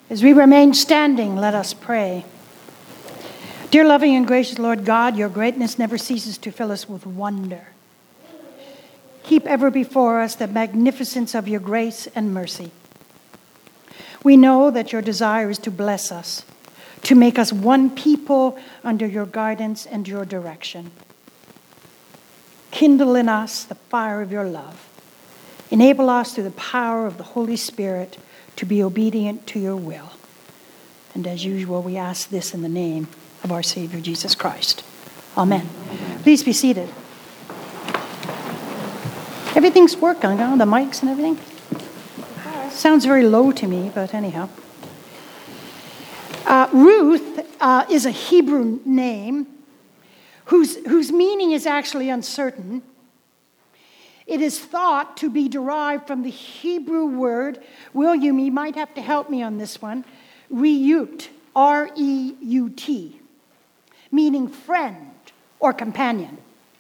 As we remain standing, let us pray. Dear loving and gracious Lord God, your greatness never ceases to fill us with wonder. Keep ever before us the magnificence of your grace and mercy. We know that your desire is to bless us, to make us one people under your guidance and your direction. Kindle in us the fire of your love. Enable us through the power of the Holy Spirit to be obedient to your will. And as usual, we ask this in the name of our Savior, Jesus Christ. Amen. Please be seated. Everything's working, the mics and everything? Sounds very low to me, but anyhow. Ruth is a Hebrew name whose meaning is actually uncertain. It is thought to be derived from the Hebrew word, William, you might have to help me on this one, reut, R-E-U-T, meaning friend or companion.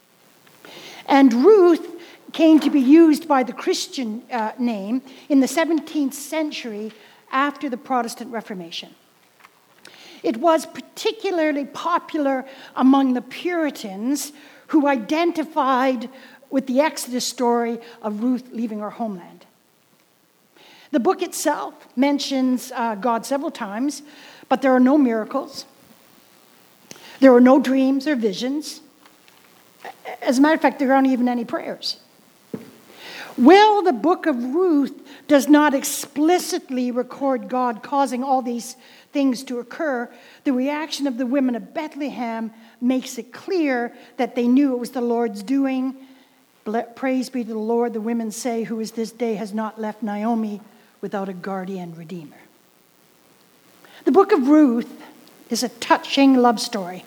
And Ruth came to be used by the Christian name in the 17th century after the Protestant Reformation. It was particularly popular among the Puritans who identified with the Exodus story of Ruth leaving her homeland. The book itself mentions God several times, but there are no miracles. There are no dreams or visions. As a matter of fact, there aren't even any prayers. While the book of Ruth does not explicitly record God causing all these things to occur, the reaction of the women of Bethlehem makes it clear that they knew it was the Lord's doing. Praise be to the Lord, the women say, who is this day has not left Naomi without a guardian redeemer. The book of Ruth is a touching love story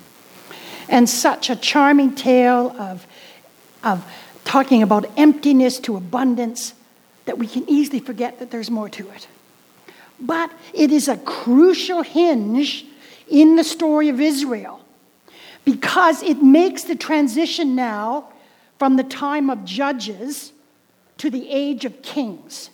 and such a charming tale of talking about emptiness to abundance that we can easily forget that there's more to it. But it is a crucial hinge in the story of Israel because it makes the transition now from the time of judges to the age of kings.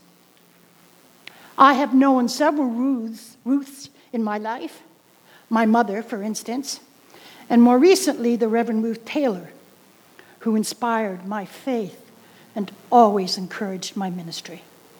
I have known several Ruths in my life, my mother, for instance, and more recently, the Reverend Ruth Taylor, who inspired my faith and always encouraged my ministry.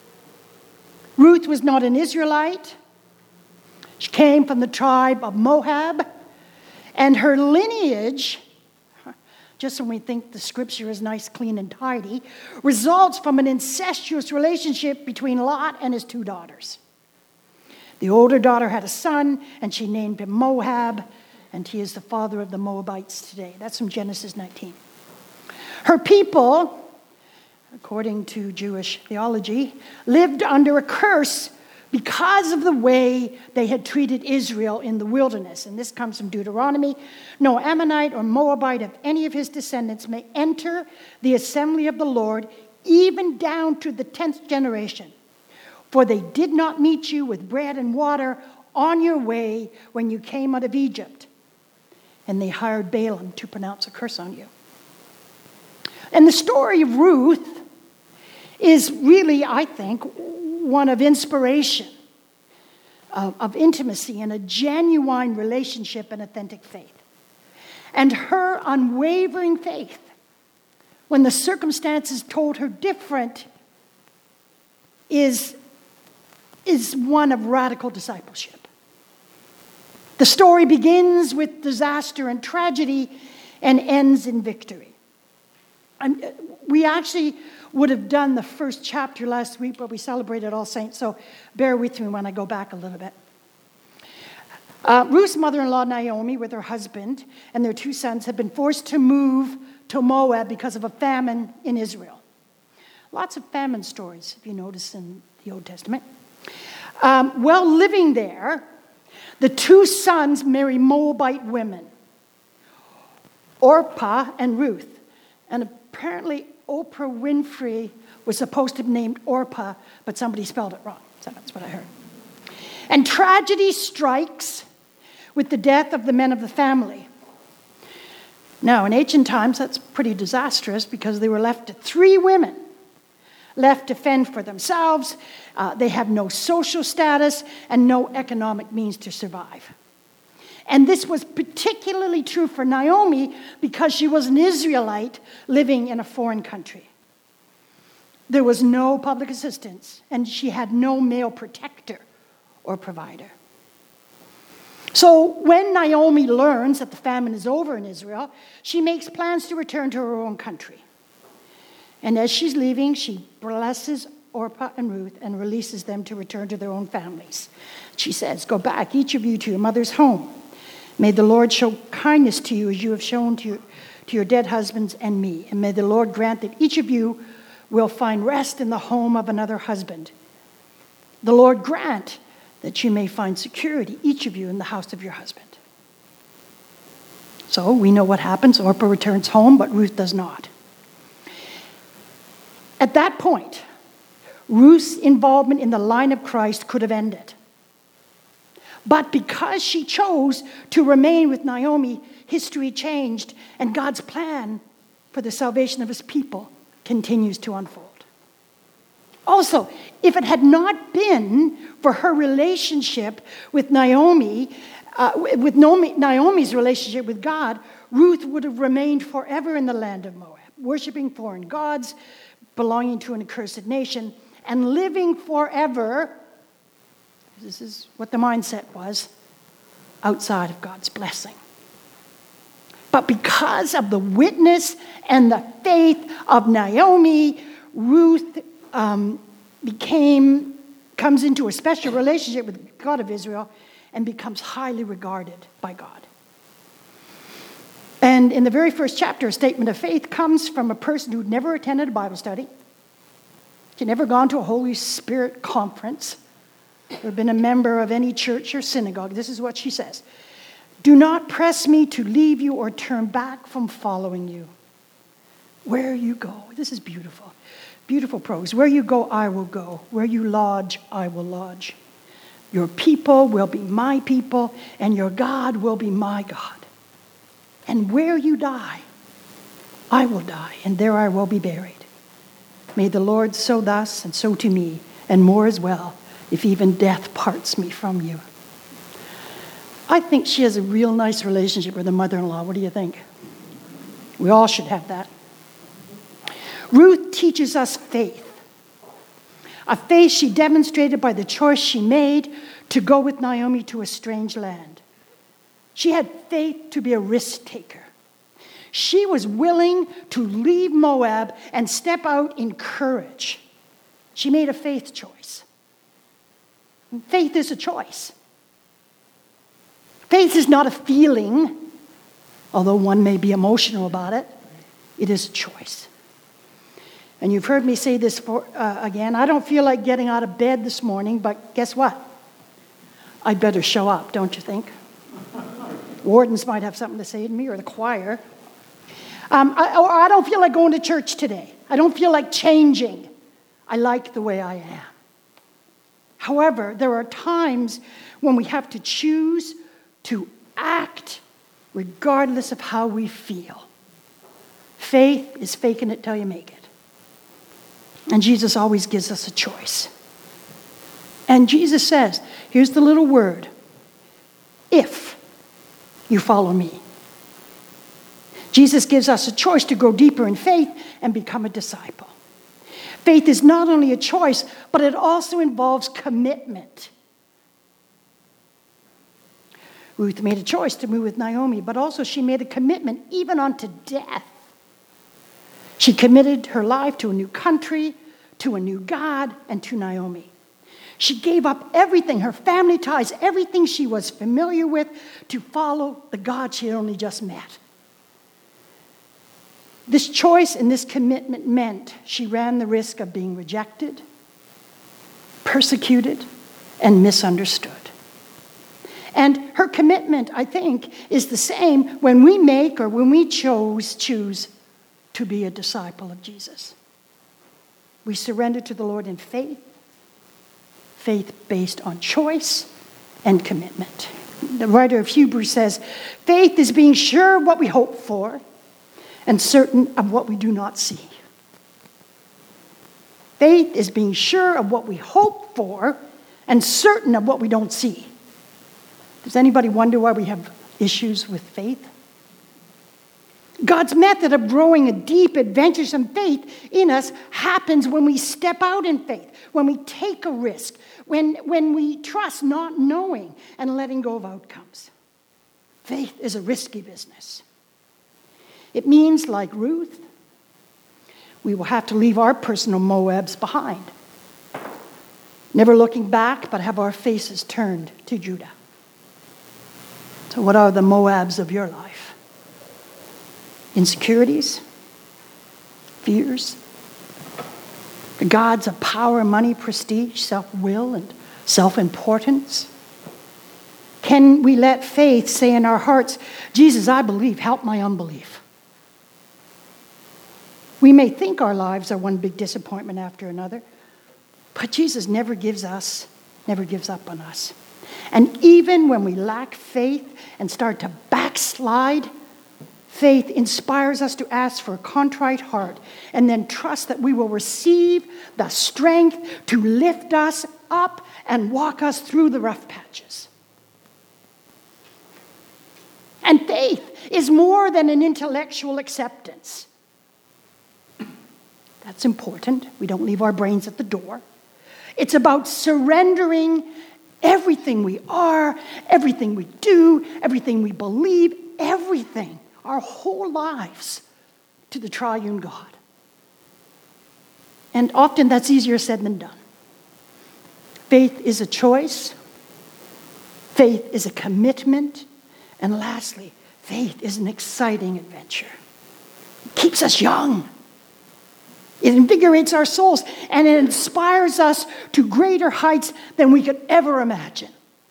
Ruth was not an Israelite. She came from the tribe of Moab, and her lineage, just when we think the scripture is nice, clean, and tidy, results from an incestuous relationship between Lot and his two daughters. The older daughter had a son, and she named him Moab, and he is the father of the Moabites today. That's from Genesis 19. Her people, according to Jewish theology, lived under a curse because of the way they had treated Israel in the wilderness. And this comes from Deuteronomy. No Ammonite or Moabite of any of his descendants may enter the assembly of the Lord, even down to the 10th generation. For they did not meet you with bread and water on your way when you came out of Egypt. And they hired Balaam to pronounce a curse on you. And the story of Ruth is really, I think, one of inspiration, of intimacy, and a genuine relationship and authentic faith. And her unwavering faith, when the circumstances told her different, is one of radical discipleship. The story begins with disaster and tragedy and ends in victory. We actually would have done the first chapter last week, but we celebrated All Saints, so bear with me when I go back a little bit. Ruth's mother-in-law, Naomi, with her husband and their two sons, had been forced to move to Moab because of a famine in Israel. Lots of famine stories, if you notice in the Old Testament. While living there, the two sons marry Moabite women, Orpah and Ruth. And apparently Oprah Winfrey was supposed to be named Orpah, but somebody spelled it wrong. So that's what I heard. And tragedy strikes with the death of the men of the family. Now, in ancient times, that's pretty disastrous because they were left to three women left to fend for themselves. They have no social status and no economic means to survive. And this was particularly true for Naomi because she was an Israelite living in a foreign country. There was no public assistance, and she had no male protector or provider. So when Naomi learns that the famine is over in Israel, she makes plans to return to her own country. And as she's leaving, she blesses Orpah and Ruth and releases them to return to their own families. She says, "Go back, each of you, to your mother's home. May the Lord show kindness to you as you have shown to your dead husbands and me. And may the Lord grant that each of you will find rest in the home of another husband. The Lord grant that you may find security, each of you, in the house of your husband." So we know what happens. Orpah returns home, but Ruth does not. At that point, Ruth's involvement in the line of Christ could have ended. But because she chose to remain with Naomi, history changed, and God's plan for the salvation of his people continues to unfold. Also, if it had not been for her relationship with Naomi's relationship with God, Ruth would have remained forever in the land of Moab, worshiping foreign gods, belonging to an accursed nation, and living forever, this is what the mindset was, outside of God's blessing. But because of the witness and the faith of Naomi, Ruth comes into a special relationship with God of Israel and becomes highly regarded by God. And in the very first chapter, a statement of faith comes from a person who'd never attended a Bible study. She'd never gone to a Holy Spirit conference or been a member of any church or synagogue. This is what she says. "Do not press me to leave you or turn back from following you. Where you go," this is beautiful, beautiful prose. "Where you go, I will go. Where you lodge, I will lodge. Your people will be my people, and your God will be my God. And where you die, I will die, and there I will be buried. May the Lord so thus and so to me, and more as well, if even death parts me from you." I think she has a real nice relationship with her mother-in-law. What do you think? We all should have that. Ruth teaches us faith. A faith she demonstrated by the choice she made to go with Naomi to a strange land. She had faith to be a risk taker. She was willing to leave Moab and step out in courage. She made a faith choice. Faith is a choice. Faith is not a feeling, although one may be emotional about it. It is a choice. And you've heard me say this again. I don't feel like getting out of bed this morning, but guess what? I'd better show up, don't you think? Wardens might have something to say to me, or the choir. I don't feel like going to church today. I don't feel like changing. I like the way I am. However, there are times when we have to choose to act regardless of how we feel. Faith is faking it till you make it. And Jesus always gives us a choice. And Jesus says, here's the little word, if you follow me. Jesus gives us a choice to go deeper in faith and become a disciple. Faith is not only a choice, but it also involves commitment. Ruth made a choice to move with Naomi, but also she made a commitment even unto death. She committed her life to a new country, to a new God, and to Naomi. She gave up everything, her family ties, everything she was familiar with, to follow the God she had only just met. This choice and this commitment meant she ran the risk of being rejected, persecuted, and misunderstood. And her commitment, I think, is the same when we make or when we choose to be a disciple of Jesus. We surrender to the Lord in faith, faith based on choice and commitment. The writer of Hebrews says, faith is being sure of what we hope for and certain of what we do not see. Faith is being sure of what we hope for and certain of what we don't see. Does anybody wonder why we have issues with faith? God's method of growing a deep, adventuresome faith in us happens when we step out in faith, when we take a risk, when we trust not knowing and letting go of outcomes. Faith is a risky business. It means, like Ruth, we will have to leave our personal Moabs behind, never looking back, but have our faces turned to Judah. So what are the Moabs of your life? Insecurities? Fears? The gods of power, money, prestige, self-will, and self-importance? Can we let faith say in our hearts, Jesus, I believe, help my unbelief? We may think our lives are one big disappointment after another, but Jesus never gives up on us. And even when we lack faith and start to backslide, faith inspires us to ask for a contrite heart and then trust that we will receive the strength to lift us up and walk us through the rough patches. And faith is more than an intellectual acceptance. That's important. We don't leave our brains at the door. It's about surrendering everything we are, everything we do, everything we believe, everything, our whole lives, to the triune God. And often that's easier said than done. Faith is a choice. Faith is a commitment. And lastly, faith is an exciting adventure. It keeps us young. It invigorates our souls, and it inspires us to greater heights than we could ever imagine.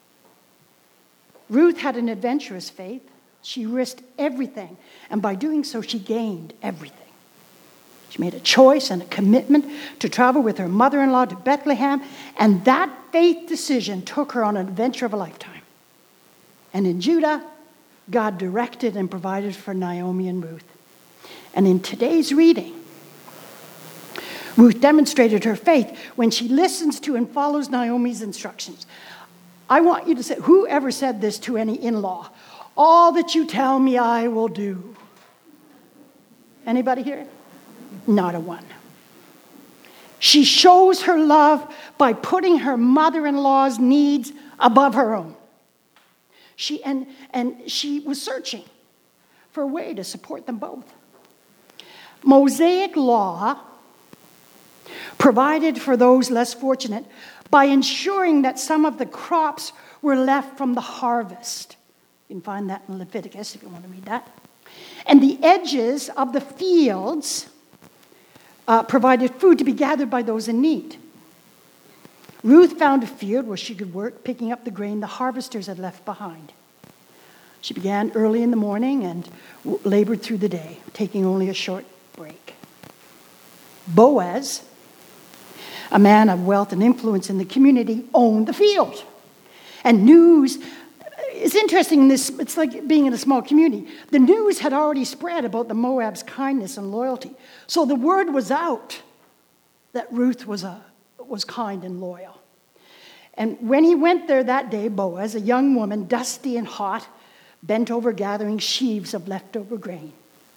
Ruth had an adventurous faith. She risked everything, and by doing so, she gained everything. She made a choice and a commitment to travel with her mother-in-law to Bethlehem, and that faith decision took her on an adventure of a lifetime. And in Judah, God directed and provided for Naomi and Ruth. And in today's reading, Ruth demonstrated her faith when she listens to and follows Naomi's instructions. I want you to say, whoever said this to any in-law? All that you tell me I will do. Anybody here? Not a one. She shows her love by putting her mother-in-law's needs above her own. She was searching for a way to support them both. Mosaic law provided for those less fortunate by ensuring that some of the crops were left from the harvest. You can find that in Leviticus if you want to read that. And the edges of the fields provided food to be gathered by those in need. Ruth found a field where she could work picking up the grain the harvesters had left behind. She began early in the morning and labored through the day, taking only a short break. Boaz, a man of wealth and influence in the community, owned the field. And news, it's interesting in this, it's like being in a small community. The news had already spread about the Moab's kindness and loyalty. So the word was out that Ruth was kind and loyal. And when he went there that day, Boaz, a young woman, dusty and hot, bent over gathering sheaves of leftover grain.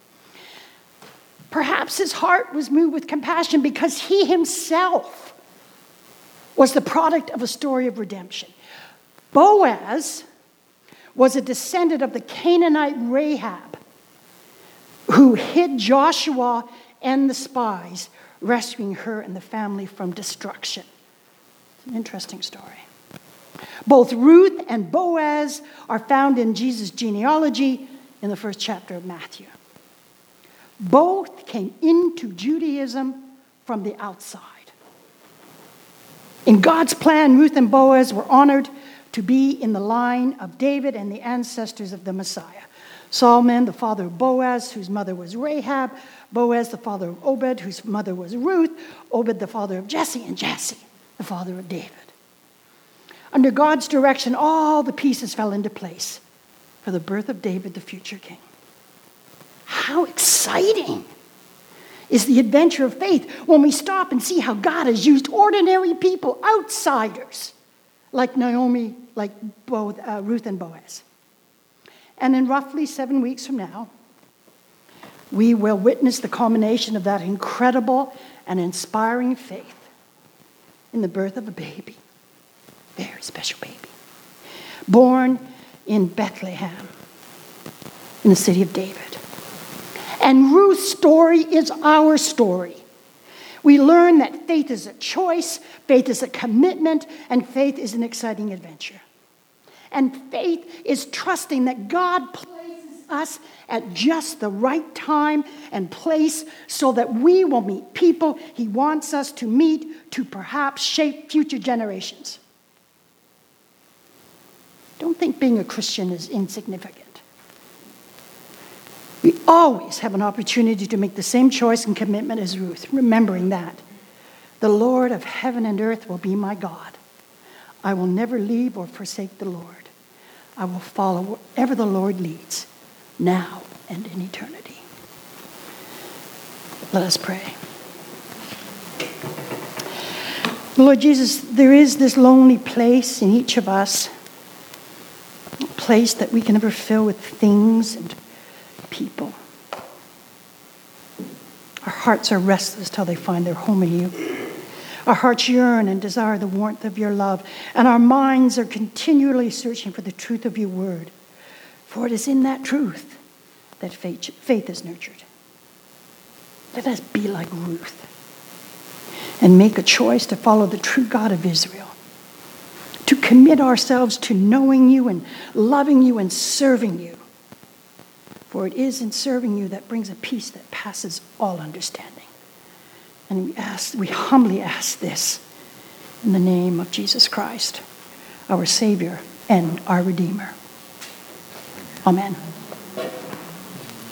Perhaps his heart was moved with compassion because he himself was the product of a story of redemption. Boaz was a descendant of the Canaanite Rahab, who hid Joshua and the spies, rescuing her and the family from destruction. It's an interesting story. Both Ruth and Boaz are found in Jesus' genealogy in the first chapter of Matthew. Both came into Judaism from the outside. In God's plan, Ruth and Boaz were honored to be in the line of David and the ancestors of the Messiah. Solomon, the father of Boaz, whose mother was Rahab. Boaz, the father of Obed, whose mother was Ruth. Obed, the father of Jesse, and Jesse, the father of David. Under God's direction, all the pieces fell into place for the birth of David, the future king. How exciting! is the adventure of faith when we stop and see how God has used ordinary people, outsiders, like Naomi, like Ruth and Boaz. And in roughly 7 weeks from now, we will witness the culmination of that incredible and inspiring faith in the birth of a baby, very special baby, born in Bethlehem, in the city of David. And Ruth's story is our story. We learn that faith is a choice, faith is a commitment, and faith is an exciting adventure. And faith is trusting that God places us at just the right time and place so that we will meet people He wants us to meet to perhaps shape future generations. Don't think being a Christian is insignificant. We always have an opportunity to make the same choice and commitment as Ruth, remembering that the Lord of heaven and earth will be my God. I will never leave or forsake the Lord. I will follow wherever the Lord leads, now and in eternity. Let us pray. Lord Jesus, there is this lonely place in each of us, a place that we can never fill with things and people. Our hearts are restless till they find their home in you. Our hearts yearn and desire the warmth of your love, and our minds are continually searching for the truth of your word. For it is in that truth that faith is nurtured. Let us be like Ruth and make a choice to follow the true God of Israel, to commit ourselves to knowing you and loving you and serving you. For it is in serving you that brings a peace that passes all understanding. And we humbly ask this in the name of Jesus Christ, our Savior and our Redeemer. Amen.